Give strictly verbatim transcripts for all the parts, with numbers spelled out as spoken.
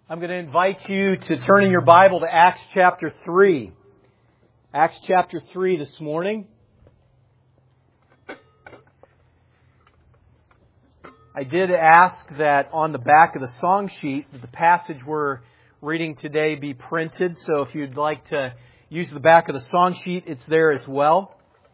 I'm going to invite you to turn in your Bible to Acts chapter three. Acts chapter three this morning. I did ask that on the back of the song sheet that the passage we're reading today be printed. So if you'd like to use the back of the song sheet, it's there as well.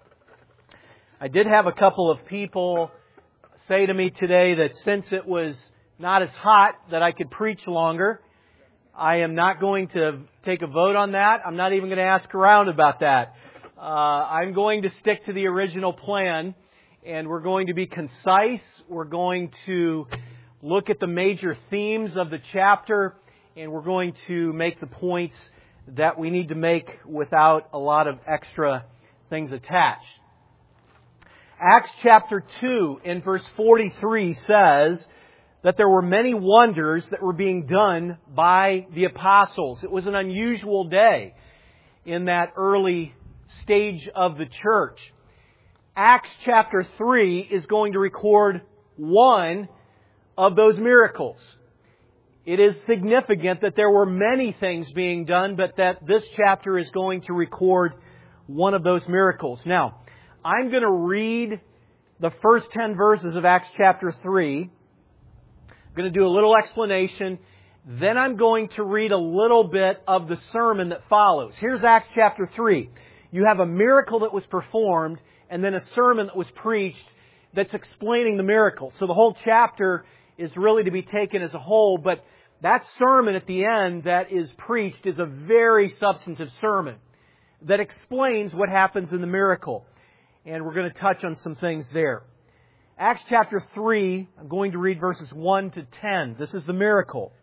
I did have a couple of people say to me today that since it was not as hot that I could preach longer, I am not going to take a vote on that. I'm not even going to ask around about that. Uh, I'm going to stick to the original plan, and we're going to be concise. We're going to look at the major themes of the chapter, and we're going to make the points that we need to make without a lot of extra things attached. Acts chapter two in verse forty-three says that there were many wonders that were being done by the apostles. It was an unusual day in that early stage of the church. Acts chapter three is going to record one of those miracles. It is significant that there were many things being done, but that this chapter is going to record one of those miracles. Now, I'm going to read the first ten verses of Acts chapter three. I'm going to do a little explanation. Then I'm going to read a little bit of the sermon that follows. Here's Acts chapter three. You have a miracle that was performed and then a sermon that was preached that's explaining the miracle. So the whole chapter is really to be taken as a whole, but that sermon at the end that is preached is a very substantive sermon that explains what happens in the miracle. And we're going to touch on some things there. Acts chapter three, I'm going to read verses one to ten. This is the miracle.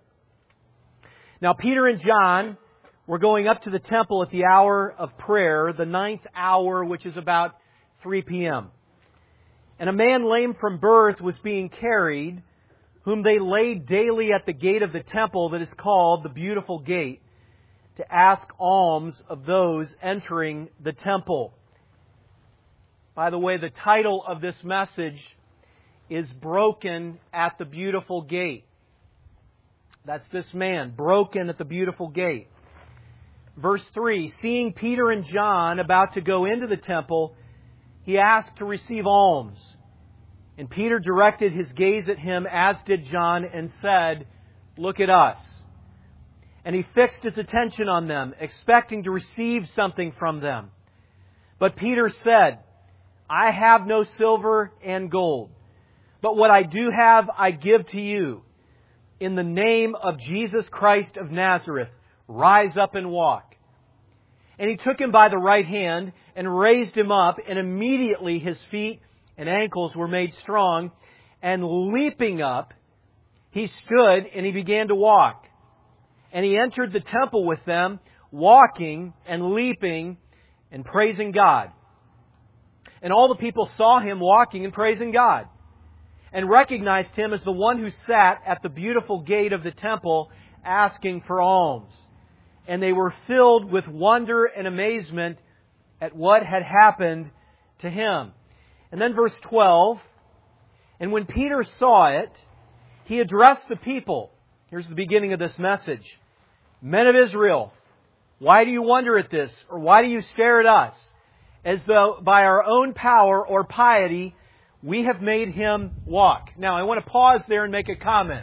Now Peter and John were going up to the temple at the hour of prayer, the ninth hour, which is about three p.m. And a man lame from birth was being carried, whom they laid daily at the gate of the temple that is called the Beautiful Gate, to ask alms of those entering the temple. By the way, the title of this message is Broken at the Beautiful Gate. That's this man, broken at the beautiful gate. Verse three, seeing Peter and John about to go into the temple, he asked to receive alms. And Peter directed his gaze at him, as did John, and said, "Look at us." And he fixed his attention on them, expecting to receive something from them. But Peter said, "I have no silver and gold, but what I do have I give to you. In the name of Jesus Christ of Nazareth, rise up and walk." And he took him by the right hand and raised him up, and immediately his feet and ankles were made strong. And leaping up, he stood and he began to walk. And he entered the temple with them, walking and leaping and praising God. And all the people saw him walking and praising God, and recognized him as the one who sat at the beautiful gate of the temple asking for alms. And they were filled with wonder and amazement at what had happened to him. And then verse twelve, and when Peter saw it, he addressed the people. Here's the beginning of this message. "Men of Israel, why do you wonder at this? Or why do you stare at us? As though by our own power or piety we have made him walk." Now, I want to pause there and make a comment.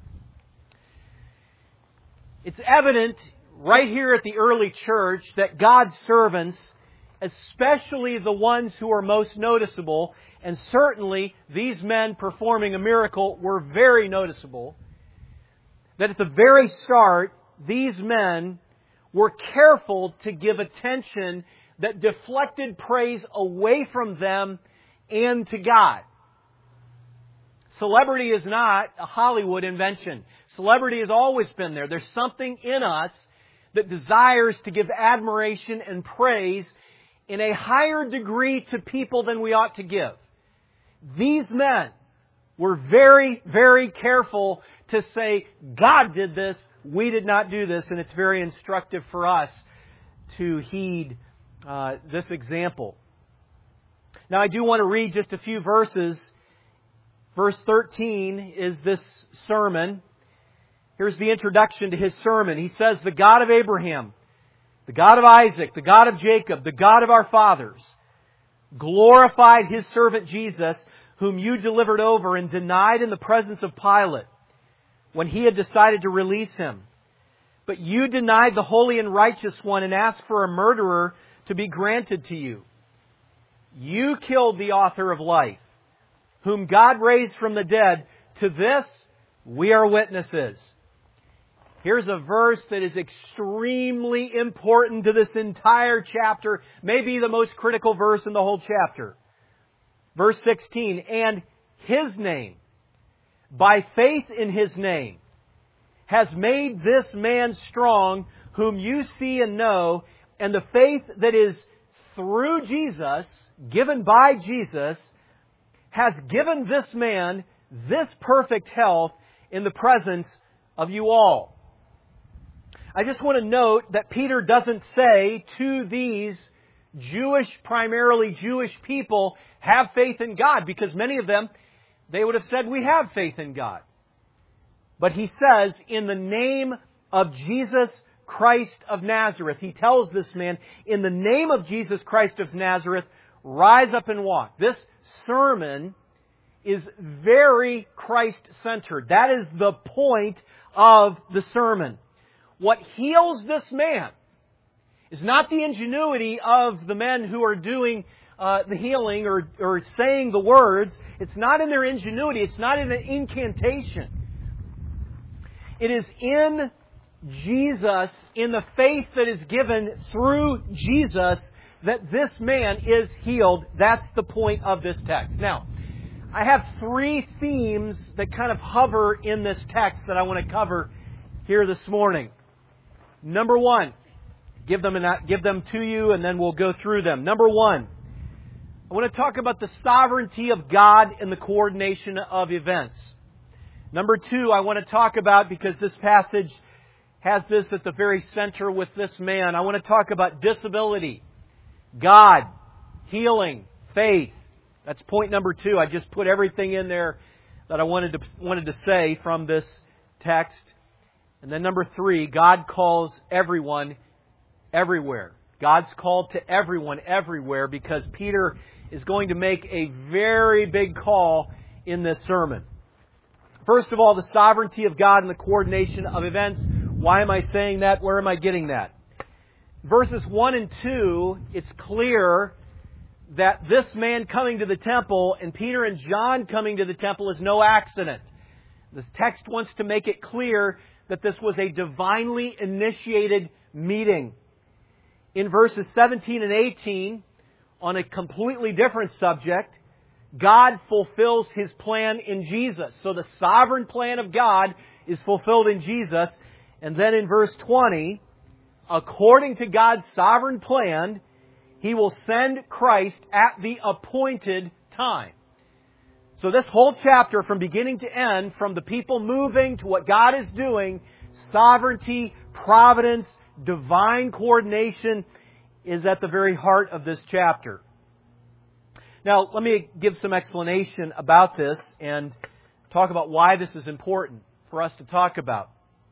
It's evident right here at the early church that God's servants, especially the ones who are most noticeable, and certainly these men performing a miracle were very noticeable, that at the very start, these men were careful to give attention that deflected praise away from them and to God. Celebrity is not a Hollywood invention. Celebrity has always been there. There's something in us that desires to give admiration and praise in a higher degree to people than we ought to give. These men were very, very careful to say, God did this, we did not do this, and it's very instructive for us to heed uh, this example. Now, I do want to read just a few verses. Verse thirteen is this sermon. Here's the introduction to his sermon. He says, the God of Abraham, the God of Isaac, the God of Jacob, the God of our fathers, glorified His servant Jesus, whom you delivered over and denied in the presence of Pilate when he had decided to release Him. But you denied the holy and righteous one and asked for a murderer to be granted to you. You killed the author of life, whom God raised from the dead. To this we are witnesses. Here's a verse that is extremely important to this entire chapter, maybe the most critical verse in the whole chapter. Verse sixteen, and His name, by faith in His name, has made this man strong, whom you see and know, and the faith that is through Jesus, given by Jesus, has given this man this perfect health in the presence of you all. I just want to note that Peter doesn't say to these Jewish, primarily Jewish people, have faith in God, because many of them, they would have said, we have faith in God. But he says, in the name of Jesus Christ of Nazareth, he tells this man, in the name of Jesus Christ of Nazareth, rise up and walk. This sermon is very Christ-centered. That is the point of the sermon. What heals this man is not the ingenuity of the men who are doing uh, the healing or, or saying the words. It's not in their ingenuity. It's not in an incantation. It is in Jesus, in the faith that is given through Jesus, that this man is healed. That's the point of this text. Now, I have three themes that kind of hover in this text that I want to cover here this morning. Number one, give them, and give them to you and then we'll go through them. Number one, I want to talk about the sovereignty of God in the coordination of events. Number two, I want to talk about, because this passage has this at the very center with this man, I want to talk about disability, God, healing, faith. That's point number two. I just put everything in there that I wanted to wanted to say from this text. And then number three, God calls everyone everywhere. God's called to everyone everywhere, because Peter is going to make a very big call in this sermon. First of all, the sovereignty of God and the coordination of events. Why am I saying that? Where am I getting that? Verses one and two, it's clear that this man coming to the temple and Peter and John coming to the temple is no accident. This text wants to make it clear that this was a divinely initiated meeting. In verses seventeen and eighteen, on a completely different subject, God fulfills His plan in Jesus. So the sovereign plan of God is fulfilled in Jesus. And then in verse twenty, according to God's sovereign plan, He will send Christ at the appointed time. So this whole chapter, from beginning to end, from the people moving to what God is doing, sovereignty, providence, divine coordination is at the very heart of this chapter. Now, let me give some explanation about this and talk about why this is important for us to talk about.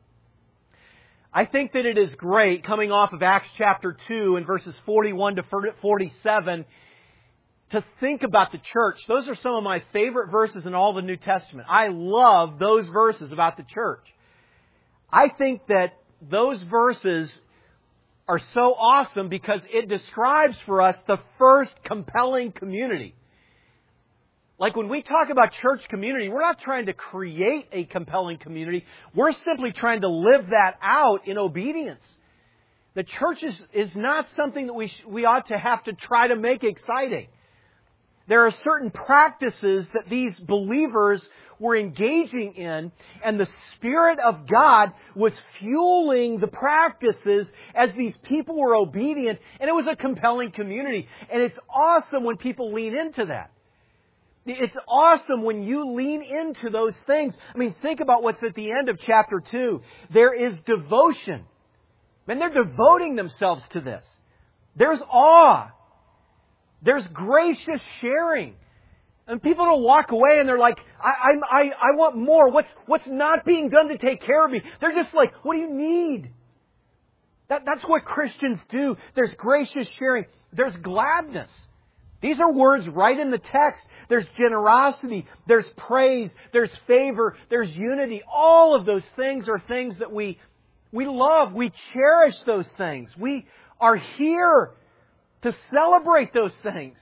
I think that it is great, coming off of Acts chapter two and verses forty-one to forty-seven, to think about the church. Those are some of my favorite verses in all the New Testament. I love those verses about the church. I think that those verses are so awesome because it describes for us the first compelling community. Like when we talk about church community, we're not trying to create a compelling community. We're simply trying to live that out in obedience. The church is, is not something that we, sh- we ought to have to try to make exciting. There are certain practices that these believers were engaging in, and the Spirit of God was fueling the practices as these people were obedient, and it was a compelling community. And it's awesome when people lean into that. It's awesome when you lean into those things. I mean, think about what's at the end of chapter two. There is devotion. Man, they're devoting themselves to this. There's awe. There's gracious sharing. And people don't walk away and they're like, I, I, I, I want more. What's, what's not being done to take care of me? They're just like, what do you need? That, that's what Christians do. There's gracious sharing. There's gladness. These are words right in the text. There's generosity. There's praise. There's favor. There's unity. All of those things are things that we, we love. We cherish those things. We are here to celebrate those things.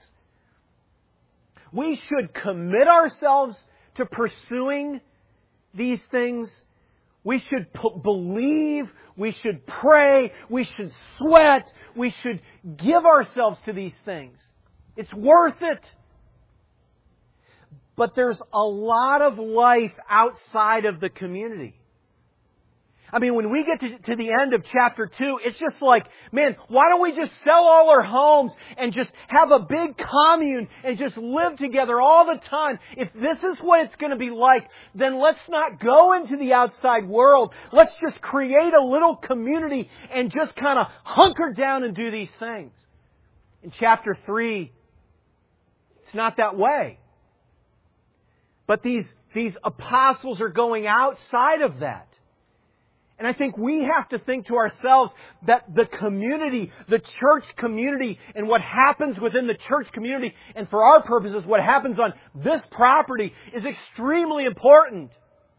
We should commit ourselves to pursuing these things. We should p- believe. We should pray. We should sweat. We should give ourselves to these things. It's worth it. But there's a lot of life outside of the community. I mean, when we get to, to the end of chapter two, it's just like, man, why don't we just sell all our homes and just have a big commune and just live together all the time? If this is what it's going to be like, then let's not go into the outside world. Let's just create a little community and just kind of hunker down and do these things. In chapter three, it's not that way. But these, these apostles are going outside of that. And I think we have to think to ourselves that the community, the church community, and what happens within the church community, and for our purposes, what happens on this property is extremely important.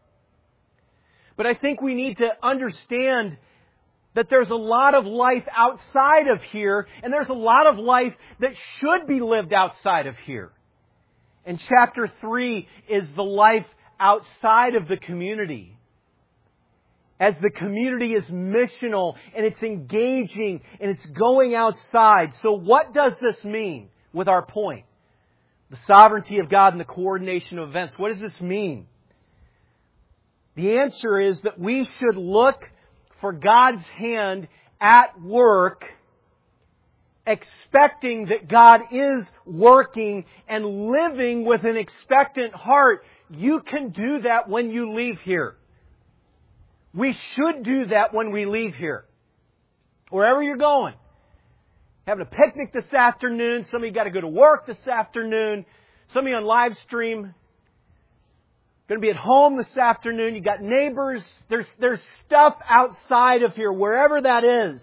But I think we need to understand that there's a lot of life outside of here, and there's a lot of life that should be lived outside of here. And chapter three is the life outside of the community. As the community is missional and it's engaging and it's going outside. So what does this mean with our point? The sovereignty of God and the coordination of events. What does this mean? The answer is that we should look for God's hand at work, expecting that God is working and living with an expectant heart. You can do that when you leave here. We should do that when we leave here. Wherever you're going. Having a picnic this afternoon. Some of you got to go to work this afternoon. Some of you on live stream. Going to be at home this afternoon. You got neighbors. There's, there's stuff outside of here. Wherever that is.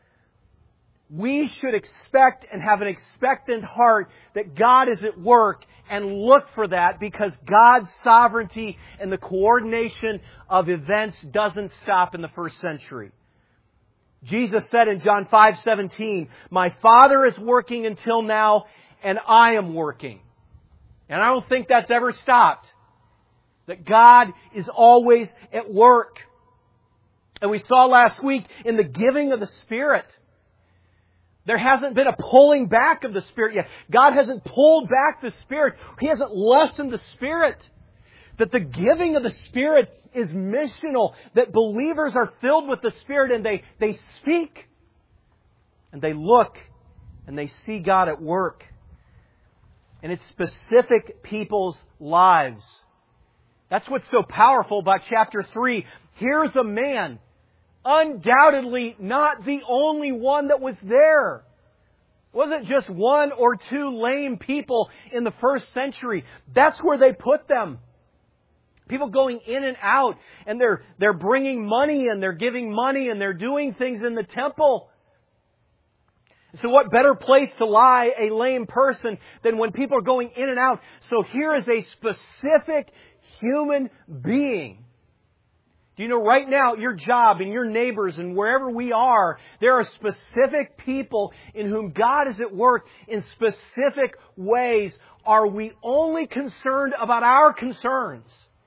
We should expect and have an expectant heart that God is at work and look for that, because God's sovereignty and the coordination of events doesn't stop in the first century. Jesus said in John five seventeen, "My Father is working until now, and I am working." And I don't think that's ever stopped. That God is always at work. And we saw last week in the giving of the Spirit, there hasn't been a pulling back of the Spirit yet. God hasn't pulled back the Spirit. He hasn't lessened the Spirit. That the giving of the Spirit is missional. That believers are filled with the Spirit and they, they speak. And they look and they see God at work. And it's specific people's lives. That's what's so powerful about chapter three. Here's a man, undoubtedly not the only one that was there. It wasn't just one or two lame people in the first century. That's where they put them. People going in and out, and they're, they're bringing money and they're giving money and they're doing things in the temple. So what better place to lie a lame person than when people are going in and out? So here is a specific human being. Do you know right now, your job and your neighbors and wherever we are, there are specific people in whom God is at work in specific ways. Are we only concerned about our concerns?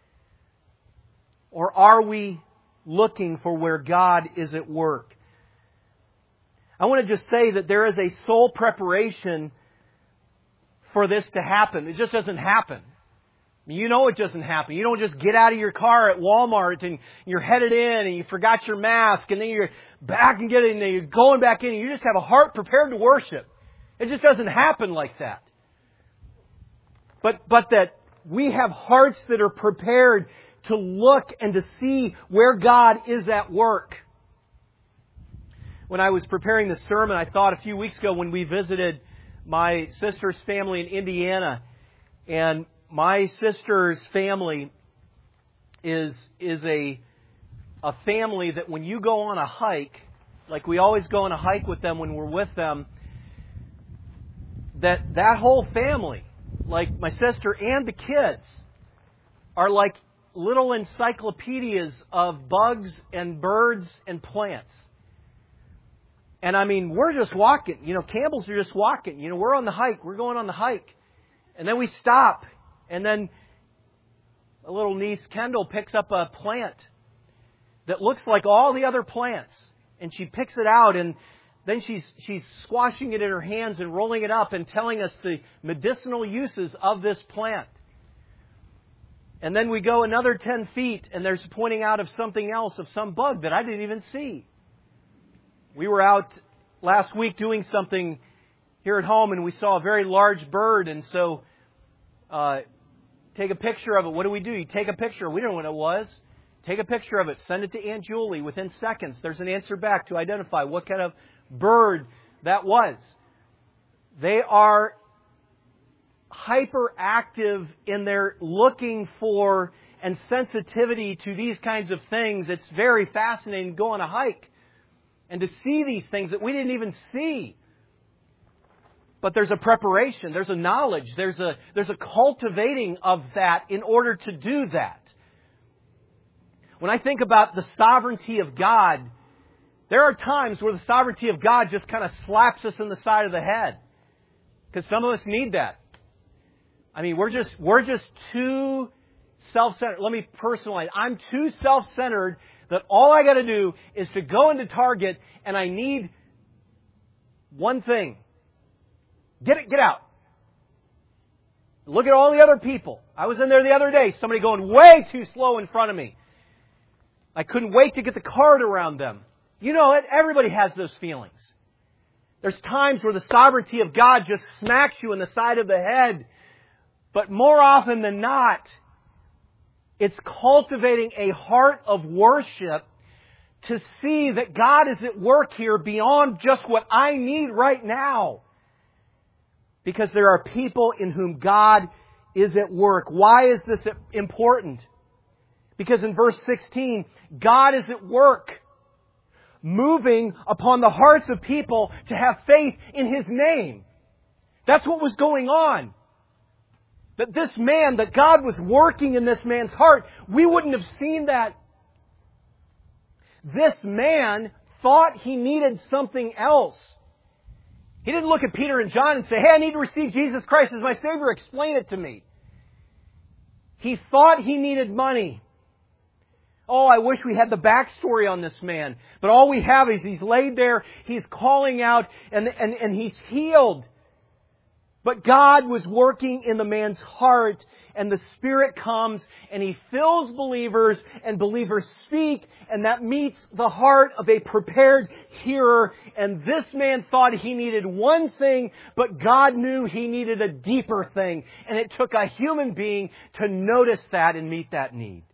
Or are we looking for where God is at work? I want to just say that there is a soul preparation for this to happen. It just doesn't happen. You know it doesn't happen. You don't just get out of your car at Walmart and you're headed in and you forgot your mask and then you're back and getting and you're going back in and you just have a heart prepared to worship. It just doesn't happen like that. But, but that we have hearts that are prepared to look and to see where God is at work. When I was preparing this sermon, I thought a few weeks ago when we visited my sister's family in Indiana, And my sister's family is is a a family that when you go on a hike, like we always go on a hike with them when we're with them, that that whole family, like my sister and the kids, are like little encyclopedias of bugs and birds and plants. And I mean, we're just walking. You know, Campbell's are just walking. You know, we're on the hike. We're going on the hike. And then we stop. And then a little niece, Kendall, picks up a plant that looks like all the other plants. And she picks it out, and then she's she's squashing it in her hands and rolling it up and telling us the medicinal uses of this plant. And then we go another ten feet, and there's pointing out of something else, of some bug that I didn't even see. We were out last week doing something here at home, and we saw a very large bird, and so uh, take a picture of it. What do we do? You take a picture. We don't know what it was. Take a picture of it. Send it to Aunt Julie. Within seconds, there's an answer back to identify what kind of bird that was. They are hyperactive in their looking for and sensitivity to these kinds of things. It's very fascinating to go on a hike and to see these things that we didn't even see. But there's a preparation, there's a knowledge, there's a there's a cultivating of that in order to do that. When I think about the sovereignty of God, there are times where the sovereignty of God just kind of slaps us in the side of the head. Because some of us need that. I mean, we're just we're just too self-centered. Let me personalize. I'm too self-centered that all I got to do is to go into Target and I need one thing. Get it, get out. Look at all the other people. I was in there the other day. Somebody going way too slow in front of me. I couldn't wait to get the cart around them. You know it. Everybody has those feelings. There's times where the sovereignty of God just smacks you in the side of the head. But more often than not, it's cultivating a heart of worship to see that God is at work here beyond just what I need right now. Because there are people in whom God is at work. Why is this important? Because in verse sixteen, God is at work, moving upon the hearts of people to have faith in His name. That's what was going on. That this man, that God was working in this man's heart, we wouldn't have seen that. This man thought he needed something else. He didn't look at Peter and John and say, hey, I need to receive Jesus Christ as my Savior. Explain it to me. He thought he needed money. Oh, I wish we had the backstory on this man. But all we have is he's laid there, he's calling out, and, and, and he's healed. But God was working in the man's heart, and the Spirit comes and He fills believers, and believers speak, and that meets the heart of a prepared hearer. And this man thought he needed one thing, but God knew he needed a deeper thing. And it took a human being to notice that and meet that need.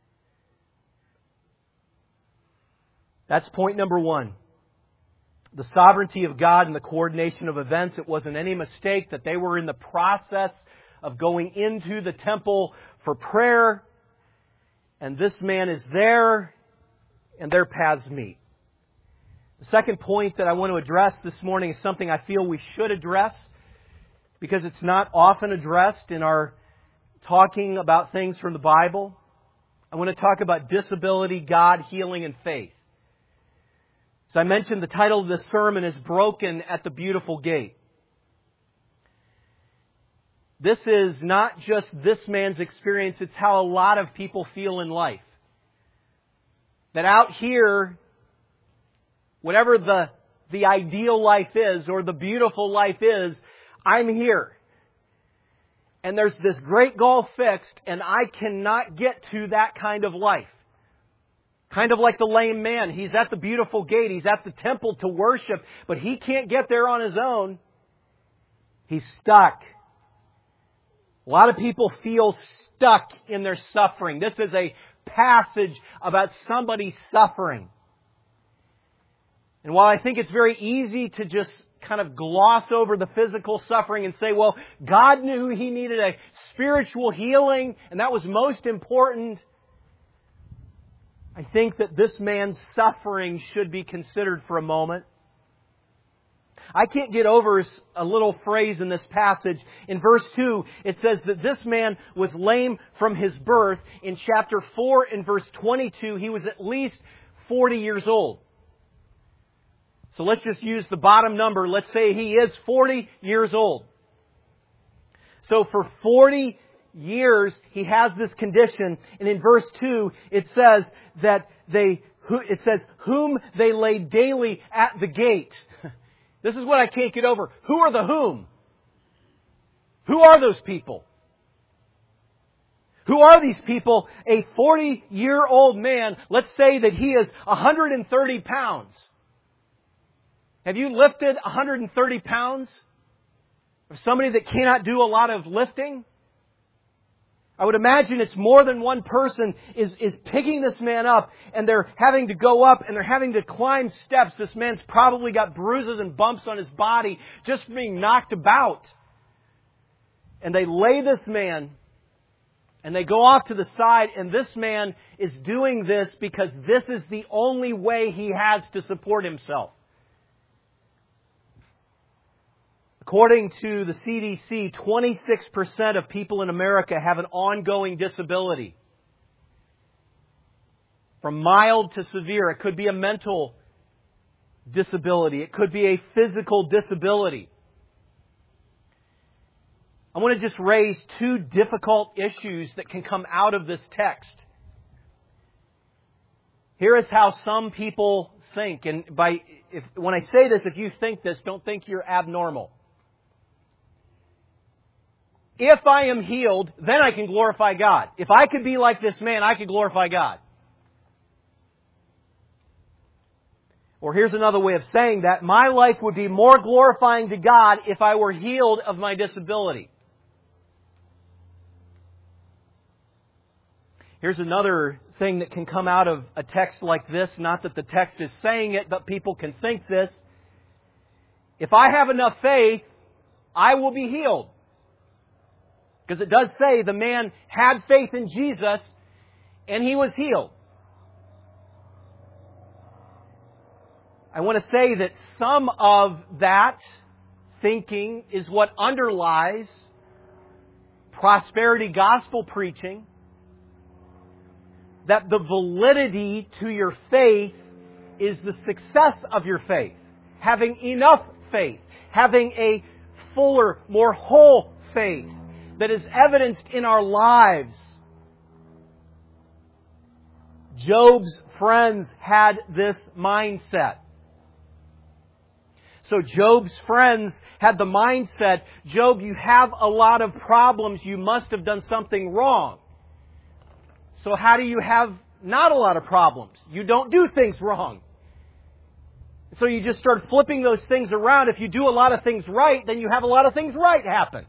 That's point number one. The sovereignty of God and the coordination of events. It wasn't any mistake that they were in the process of going into the temple for prayer. And this man is there, and their paths meet. The second point that I want to address this morning is something I feel we should address, because it's not often addressed in our talking about things from the Bible. I want to talk about disability, God, healing, and faith. As I mentioned, the title of this sermon is Broken at the Beautiful Gate. This is not just this man's experience, it's how a lot of people feel in life. That out here, whatever the, the ideal life is or the beautiful life is, I'm here. And there's this great goal fixed, and I cannot get to that kind of life. Kind of like the lame man. He's at the beautiful gate. He's at the temple to worship, but he can't get there on his own. He's stuck. A lot of people feel stuck in their suffering. This is a passage about somebody suffering. And while I think it's very easy to just kind of gloss over the physical suffering and say, well, God knew he needed a spiritual healing, and that was most important. I think that this man's suffering should be considered for a moment. I can't get over a little phrase in this passage. In verse two, it says that this man was lame from his birth. In chapter four, in verse twenty-two, he was at least forty years old. So let's just use the bottom number. Let's say he is forty years old. So for forty years, he has this condition. And in verse two, it says that they, it says, whom they laid daily at the gate. This is what I can't get over. Who are the whom? Who are those people? Who are these people? A forty-year-old man, let's say that he is one hundred thirty pounds. Have you lifted one hundred thirty pounds? Of somebody that cannot do a lot of lifting? I would imagine it's more than one person is, is picking this man up, and they're having to go up and they're having to climb steps. This man's probably got bruises and bumps on his body just from being knocked about. And they lay this man and they go off to the side, and this man is doing this because this is the only way he has to support himself. According to the C D C, twenty-six percent of people in America have an ongoing disability. From mild to severe. It could be a mental disability. It could be a physical disability. I want to just raise two difficult issues that can come out of this text. Here is how some people think. And by if, when I say this, if you think this, don't think you're abnormal. If I am healed, then I can glorify God. If I could be like this man, I could glorify God. Or here's another way of saying that. My life would be more glorifying to God if I were healed of my disability. Here's another thing that can come out of a text like this. Not that the text is saying it, but people can think this. If I have enough faith, I will be healed. Because it does say the man had faith in Jesus and he was healed. I want to say that some of that thinking is what underlies prosperity gospel preaching. That the validity to your faith is the success of your faith. Having enough faith. Having a fuller, more whole faith that is evidenced in our lives. Job's friends had this mindset. So Job's friends had the mindset, Job, you have a lot of problems. You must have done something wrong. So how do you have not a lot of problems? You don't do things wrong. So you just start flipping those things around. If you do a lot of things right, then you have a lot of things right happen.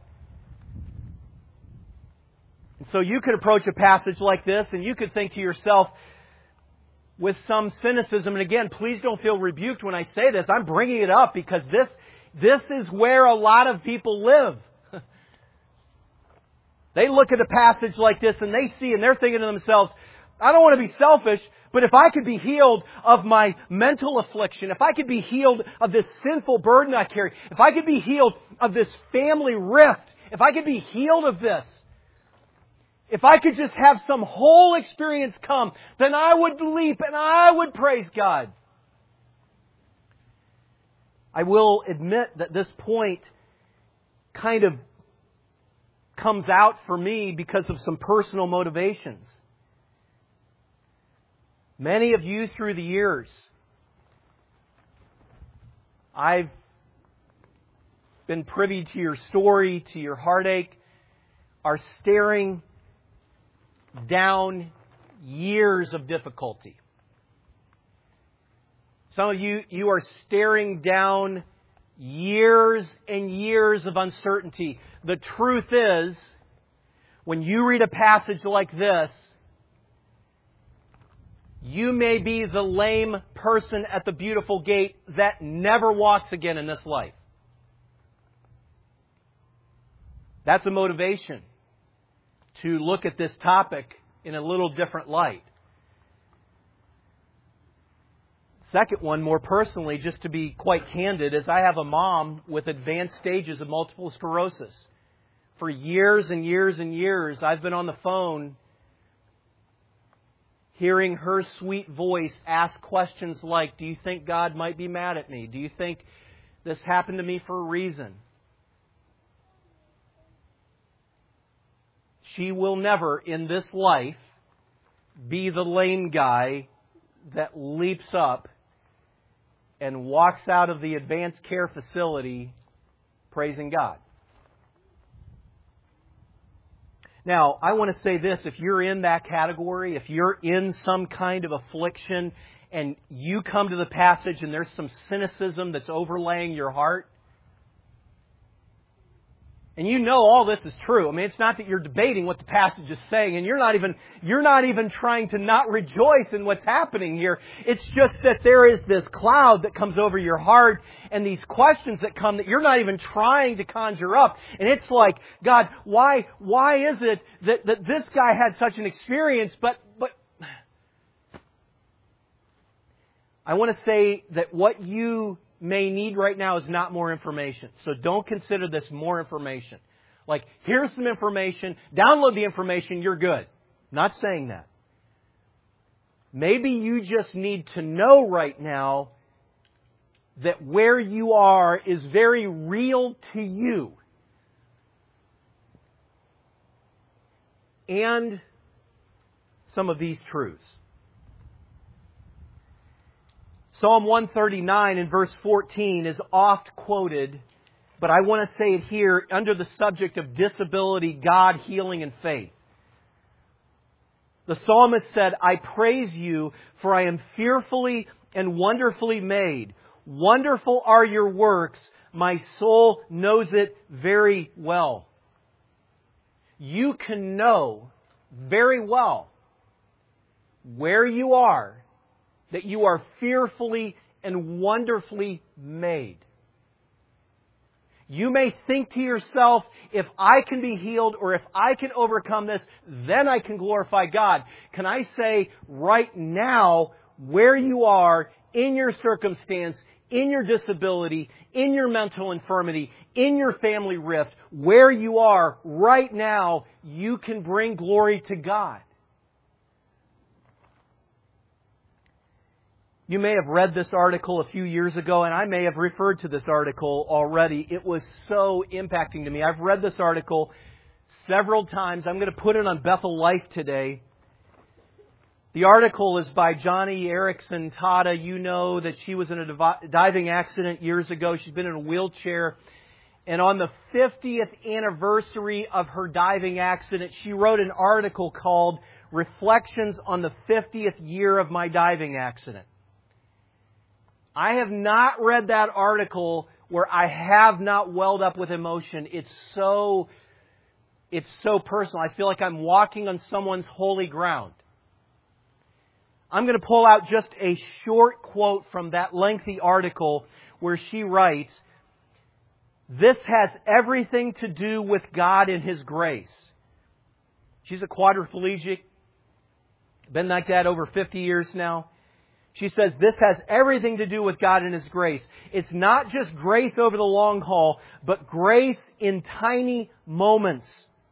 And so you could approach a passage like this and you could think to yourself with some cynicism, and again, please don't feel rebuked when I say this. I'm bringing it up because this, this is where a lot of people live. They look at a passage like this and they see and they're thinking to themselves, I don't want to be selfish, but if I could be healed of my mental affliction, if I could be healed of this sinful burden I carry, if I could be healed of this family rift, if I could be healed of this, if I could just have some whole experience come, then I would leap and I would praise God. I will admit that this point kind of comes out for me because of some personal motivations. Many of you through the years, I've been privy to your story, to your heartache, are staring down years of difficulty. Some of you, you are staring down years and years of uncertainty. The truth is, when you read a passage like this, you may be the lame person at the beautiful gate that never walks again in this life. That's a motivation to look at this topic in a little different light. Second one, more personally, just to be quite candid, is I have a mom with advanced stages of multiple sclerosis. For years and years and years, I've been on the phone hearing her sweet voice ask questions like, do you think God might be mad at me? Do you think this happened to me for a reason? She will never in this life be the lame guy that leaps up and walks out of the advanced care facility praising God. Now, I want to say this, if you're in that category, if you're in some kind of affliction and you come to the passage and there's some cynicism that's overlaying your heart, and you know all this is true. I mean, it's not that you're debating what the passage is saying, and you're not even you're not even trying to not rejoice in what's happening here. It's just that there is this cloud that comes over your heart and these questions that come that you're not even trying to conjure up. And it's like, God, why why is it that, that this guy had such an experience, but but I want to say that what you may need right now is not more information. So don't consider this more information. Like, here's some information, download the information, you're good. Not saying that. Maybe you just need to know right now that where you are is very real to you. And some of these truths. Psalm one thirty-nine in verse fourteen is oft quoted, but I want to say it here under the subject of disability, God, healing, and faith. The psalmist said, I praise you, for I am fearfully and wonderfully made. Wonderful are your works. My soul knows it very well. You can know very well where you are, that you are fearfully and wonderfully made. You may think to yourself, if I can be healed or if I can overcome this, then I can glorify God. Can I say right now, where you are, in your circumstance, in your disability, in your mental infirmity, in your family rift, where you are right now, you can bring glory to God. You may have read this article a few years ago, and I may have referred to this article already. It was so impacting to me. I've read this article several times. I'm going to put it on Bethel Life today. The article is by Johnny Erickson Tada. You know that she was in a diving accident years ago. She's been in a wheelchair. And on the fiftieth anniversary of her diving accident, she wrote an article called Reflections on the fiftieth Year of My Diving Accident. I have not read that article where I have not welled up with emotion. It's so, it's so personal. I feel like I'm walking on someone's holy ground. I'm going to pull out just a short quote from that lengthy article where she writes, this has everything to do with God and His grace. She's a quadriplegic. Been like that over fifty years now. She says this has everything to do with God and His grace. It's not just grace over the long haul, but grace in tiny moments.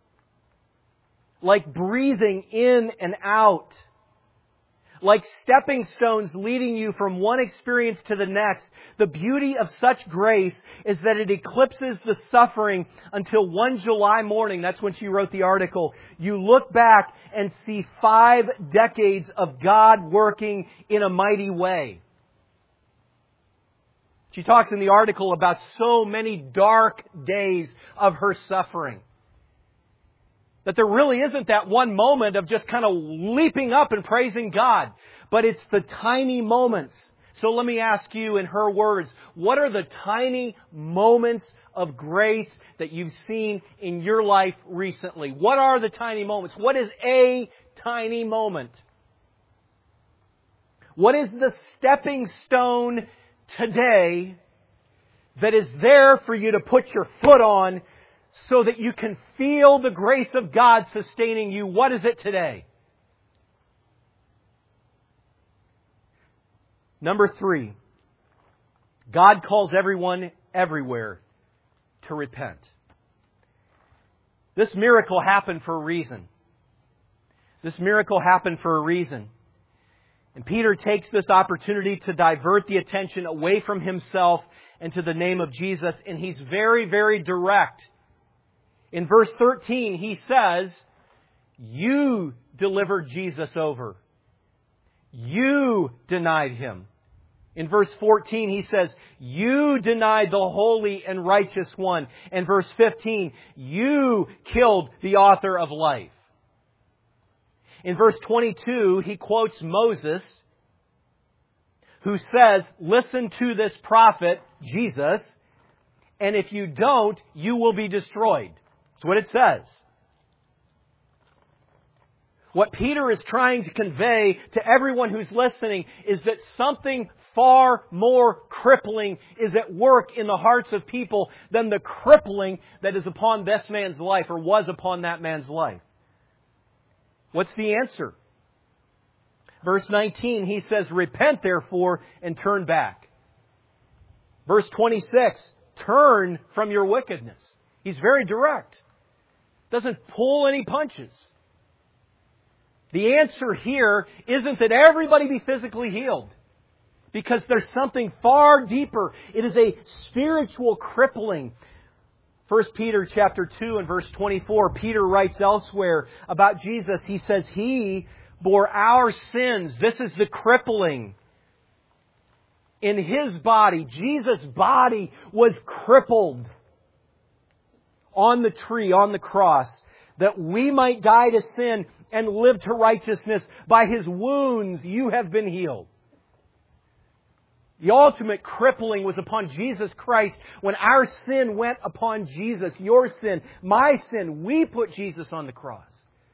Like breathing in and out. Like stepping stones leading you from one experience to the next. The beauty of such grace is that it eclipses the suffering until one July morning. That's when she wrote the article. You look back and see five decades of God working in a mighty way. She talks in the article about so many dark days of her suffering. That there really isn't that one moment of just kind of leaping up and praising God. But it's the tiny moments. So let me ask you in her words, what are the tiny moments of grace that you've seen in your life recently? What are the tiny moments? What is a tiny moment? What is the stepping stone today that is there for you to put your foot on so that you can feel the grace of God sustaining you. What is it today? Number three, God calls everyone everywhere to repent. This miracle happened for a reason. This miracle happened for a reason. And Peter takes this opportunity to divert the attention away from himself and to the name of Jesus. And he's very, very direct. In verse thirteen, he says, you delivered Jesus over. You denied Him. In verse fourteen, he says, you denied the holy and righteous one. And verse fifteen, you killed the author of life. In verse twenty-two, he quotes Moses, who says, listen to this prophet, Jesus, and if you don't, you will be destroyed. That's what it says. What Peter is trying to convey to everyone who's listening is that something far more crippling is at work in the hearts of people than the crippling that is upon this man's life or was upon that man's life. What's the answer? Verse nineteen, he says, repent therefore and turn back. Verse twenty-six, turn from your wickedness. He's very direct. Doesn't pull any punches. The answer here isn't that everybody be physically healed. Because there's something far deeper. It is a spiritual crippling. First Peter chapter two and verse twenty-four, Peter writes elsewhere about Jesus. He says, He bore our sins. This is the crippling. In His body, Jesus' body was crippled on the tree, on the cross, that we might die to sin and live to righteousness. By His wounds you have been healed. The ultimate crippling was upon Jesus Christ when our sin went upon Jesus. Your sin, my sin. We put Jesus on the cross.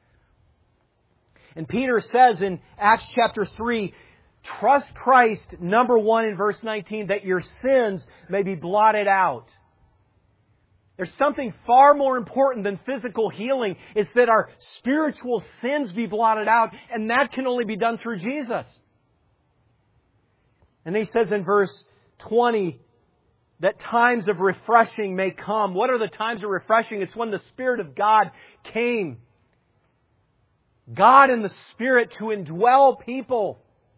And Peter says in Acts chapter three, trust Christ, number one in verse nineteen, that your sins may be blotted out. There's something far more important than physical healing. It's that our spiritual sins be blotted out. And that can only be done through Jesus. And he says in verse twenty that times of refreshing may come. What are the times of refreshing? It's when the Spirit of God came. God and the Spirit to indwell people.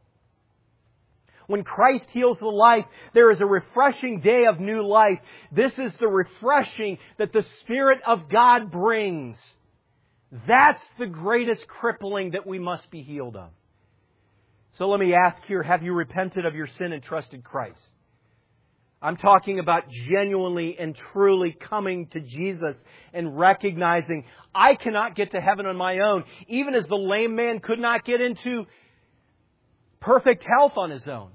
When Christ heals the life, there is a refreshing day of new life. This is the refreshing that the Spirit of God brings. That's the greatest crippling that we must be healed of. So let me ask here, have you repented of your sin and trusted Christ? I'm talking about genuinely and truly coming to Jesus and recognizing I cannot get to heaven on my own, even as the lame man could not get into perfect health on his own.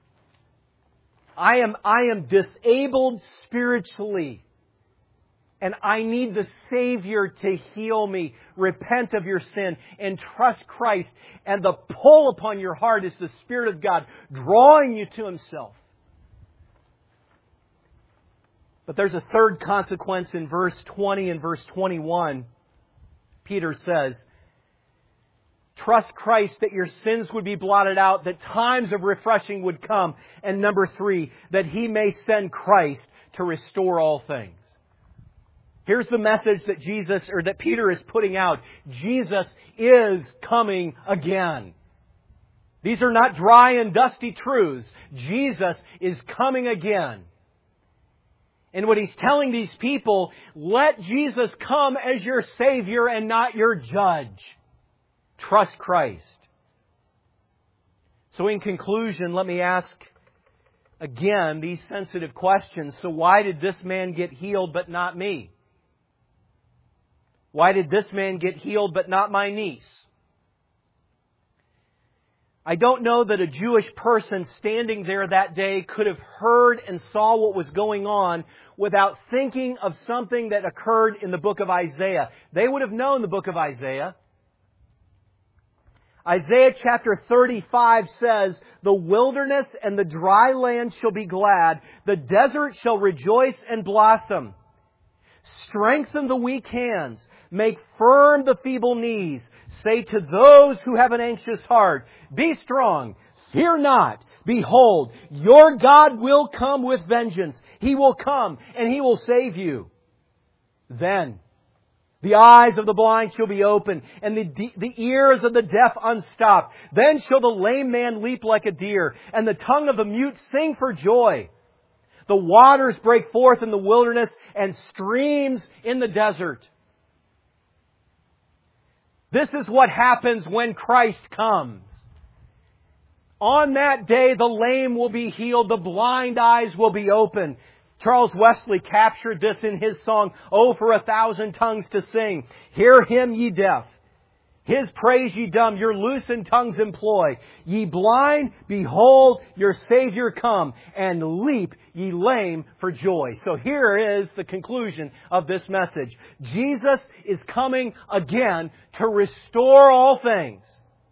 I am, I am disabled spiritually. And I need the Savior to heal me. Repent of your sin and trust Christ. And the pull upon your heart is the Spirit of God drawing you to Himself. But there's a third consequence in verse twenty and verse twenty-one. Peter says, trust Christ that your sins would be blotted out, that times of refreshing would come. And number three, that He may send Christ to restore all things. Here's the message that Jesus, or that Peter is putting out. Jesus is coming again. These are not dry and dusty truths. Jesus is coming again. And what He's telling these people, let Jesus come as your Savior and not your judge. Trust Christ. So in conclusion, let me ask again these sensitive questions. So why did this man get healed but not me? Why did this man get healed but not my niece? I don't know that a Jewish person standing there that day could have heard and saw what was going on without thinking of something that occurred in the book of Isaiah. They would have known the book of Isaiah. Isaiah chapter thirty-five says, the wilderness and the dry land shall be glad. The desert shall rejoice and blossom. Strengthen the weak hands. Make firm the feeble knees. Say to those who have an anxious heart, be strong. Fear not. Behold, your God will come with vengeance. He will come and He will save you. Then the eyes of the blind shall be opened, and the, the ears of the deaf unstopped. Then shall the lame man leap like a deer, and the tongue of the mute sing for joy. The waters break forth in the wilderness, and streams in the desert. This is what happens when Christ comes. On that day, the lame will be healed, the blind eyes will be opened. Charles Wesley captured this in his song, "Oh, for a thousand tongues to sing. Hear Him, ye deaf. His praise, ye dumb, your loosened tongues employ. Ye blind, behold, your Savior come, and leap, ye lame, for joy." So here is the conclusion of this message. Jesus is coming again to restore all things.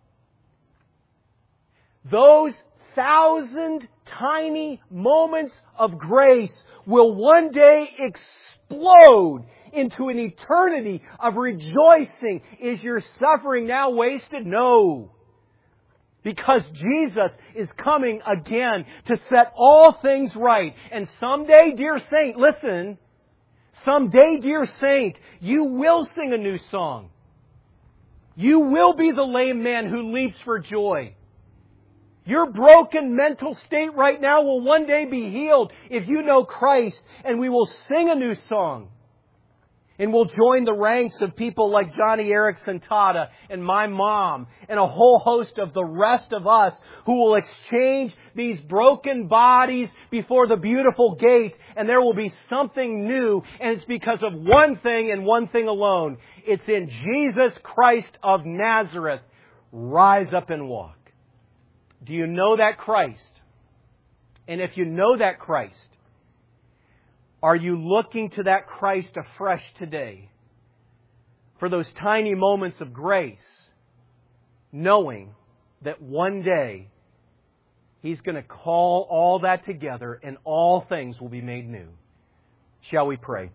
Those thousand tiny moments of grace will one day explode into an eternity of rejoicing. Is your suffering now wasted? No. Because Jesus is coming again to set all things right. And someday, dear saint, listen, someday, dear saint, you will sing a new song. You will be the lame man who leaps for joy. Your broken mental state right now will one day be healed if you know Christ, and we will sing a new song. And we'll join the ranks of people like Johnny Erickson Tada and my mom and a whole host of the rest of us who will exchange these broken bodies before the beautiful gate, and there will be something new, and it's because of one thing and one thing alone. It's in Jesus Christ of Nazareth. Rise up and walk. Do you know that Christ? And if you know that Christ, are you looking to that Christ afresh today for those tiny moments of grace, knowing that one day He's going to call all that together and all things will be made new? Shall we pray?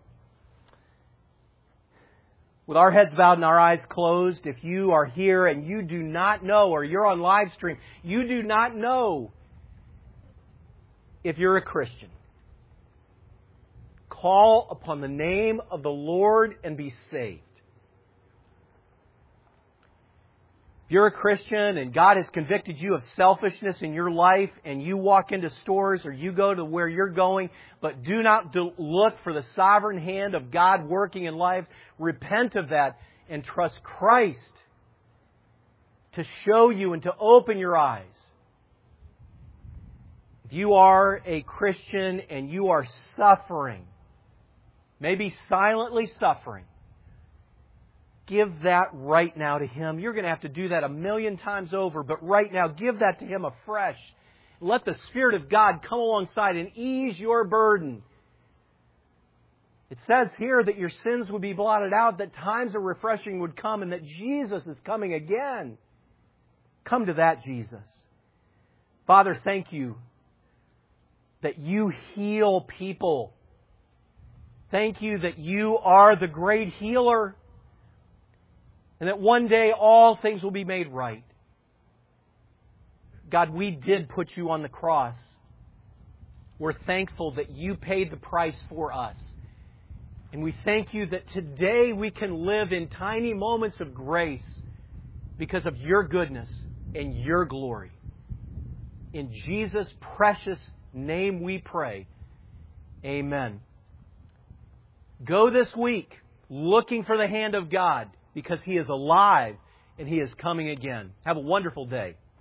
With our heads bowed and our eyes closed, if you are here and you do not know, or you're on live stream, you do not know if you're a Christian, call upon the name of the Lord and be saved. If you're a Christian and God has convicted you of selfishness in your life and you walk into stores or you go to where you're going, but do not do, look for the sovereign hand of God working in life, repent of that and trust Christ to show you and to open your eyes. If you are a Christian and you are suffering, maybe silently suffering, give that right now to Him. You're going to have to do that a million times over, but right now, give that to Him afresh. Let the Spirit of God come alongside and ease your burden. It says here that your sins would be blotted out, that times of refreshing would come, and that Jesus is coming again. Come to that Jesus. Father, thank You that You heal people. Thank You that You are the great healer. And that one day all things will be made right. God, we did put You on the cross. We're thankful that You paid the price for us. And we thank You that today we can live in tiny moments of grace because of Your goodness and Your glory. In Jesus' precious name we pray. Amen. Go this week looking for the hand of God, because He is alive and He is coming again. Have a wonderful day.